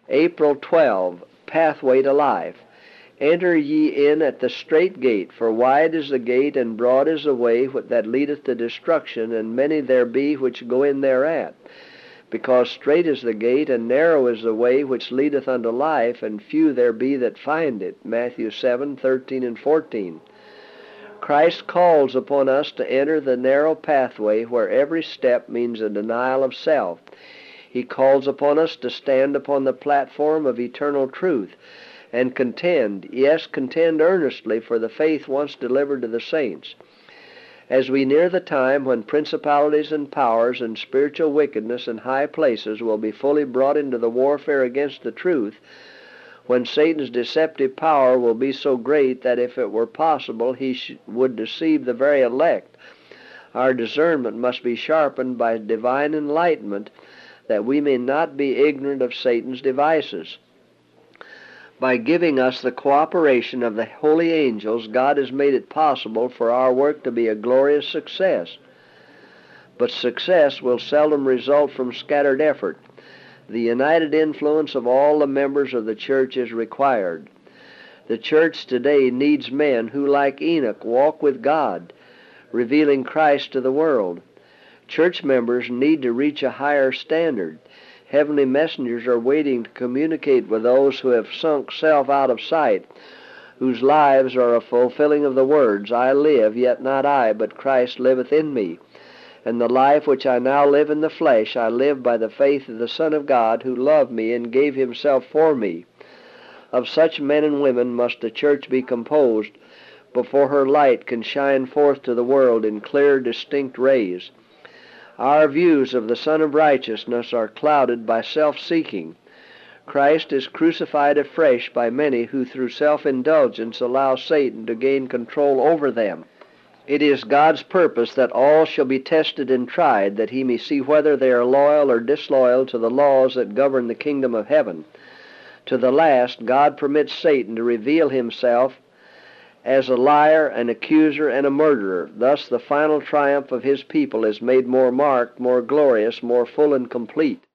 April 12, Pathway to Life. Enter ye in at the strait gate, for wide is the gate, and broad is the way that leadeth to destruction, and many there be which go in thereat. Because strait is the gate, and narrow is the way which leadeth unto life, and few there be that find it. Matthew 7:13 and 14. Christ calls upon us to enter the narrow pathway where every step means a denial of self. He calls upon us to stand upon the platform of eternal truth and contend, yes, contend earnestly for the faith once delivered to the saints. As we near the time when principalities and powers and spiritual wickedness in high places will be fully brought into the warfare against the truth, when Satan's deceptive power will be so great that if it were possible he would deceive the very elect, our discernment must be sharpened by divine enlightenment, that we may not be ignorant of Satan's devices. By giving us the cooperation of the holy angels, God has made it possible for our work to be a glorious success. But success will seldom result from scattered effort. The united influence of all the members of the church is required. The church today needs men who, like Enoch, walk with God, revealing Christ to the world. Church members need to reach a higher standard. Heavenly messengers are waiting to communicate with those who have sunk self out of sight, whose lives are a fulfilling of the words, I live, yet not I, but Christ liveth in me. And the life which I now live in the flesh, I live by the faith of the Son of God, who loved me and gave himself for me. Of such men and women must the church be composed before her light can shine forth to the world in clear, distinct rays. Our views of the Son of Righteousness are clouded by self-seeking. Christ is crucified afresh by many who through self-indulgence allow Satan to gain control over them. It is God's purpose that all shall be tested and tried, that he may see whether they are loyal or disloyal to the laws that govern the kingdom of heaven. To the last, God permits Satan to reveal himself as a liar, an accuser, and a murderer. Thus the final triumph of his people is made more marked, more glorious, more full and complete.